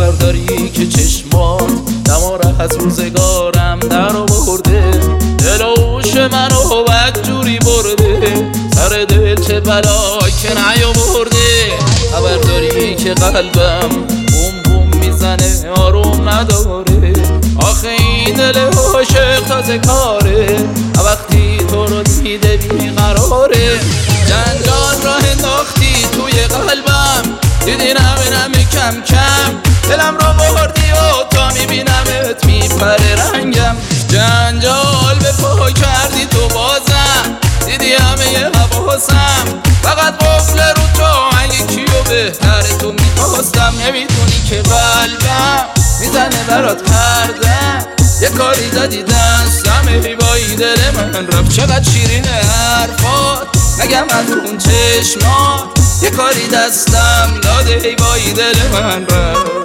خبرداری که چشمات دماره از روزگارم در آورده، دل و هوش منو بدجوری برده، سر دل چه بلایی که نیاورده. خبرداری که قلبم بوم بوم میزنه آروم نداره، آخه این دل عاشق تازه کاره، وقتی تو رو دیده بیقراره. جنجال راه انداختی توی قلبم، دیدی نمی کم کم دلم رو بردی و تا میبینمت میپره رنگم. جنجال به پا کردی تو بازم، دیدی همه حواسم فقط قفل رو تو، اگه کیو بهتر تو میخواستم. نمیدونی که قلبم میزنه برات هردم، یه کاری دادی دستم حیوایی دل من رفت. چقدر شیرینه حرفات نگم از اون چشمات، یه کاری دستم داده حیوایی دل من رفت.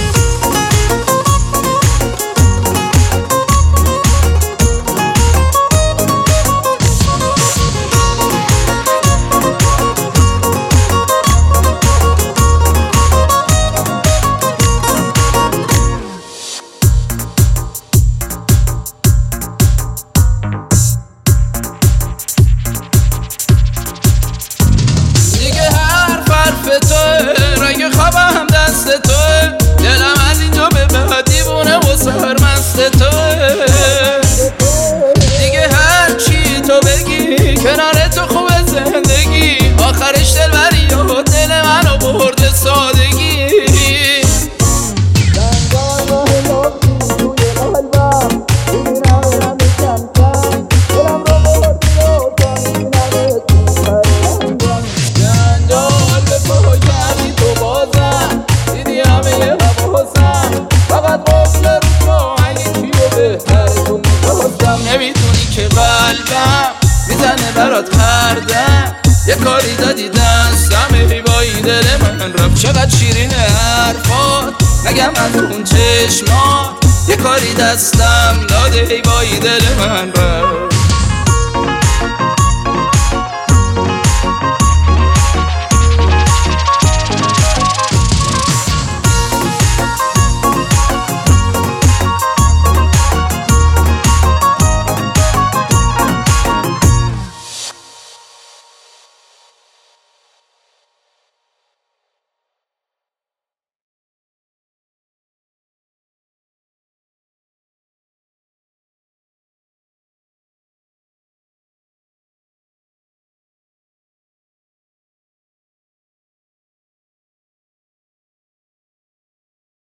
رنگ خوابم دست توه، دلم از اینجا به بعد دیوونه و سرمست توه. دیگه هر چی تو بگی کنار تو خوبه زندگی، آخرش دلبری و دل منو برده سادگی. نمیدونی که قلبم میزنه برات هردم، یه کاری دادی دستم حیوایی دل من رفت. چقدر شیرینه حرفات نگم از اون چشمات، یه کاری دستم داده حیوایی دل من رفت.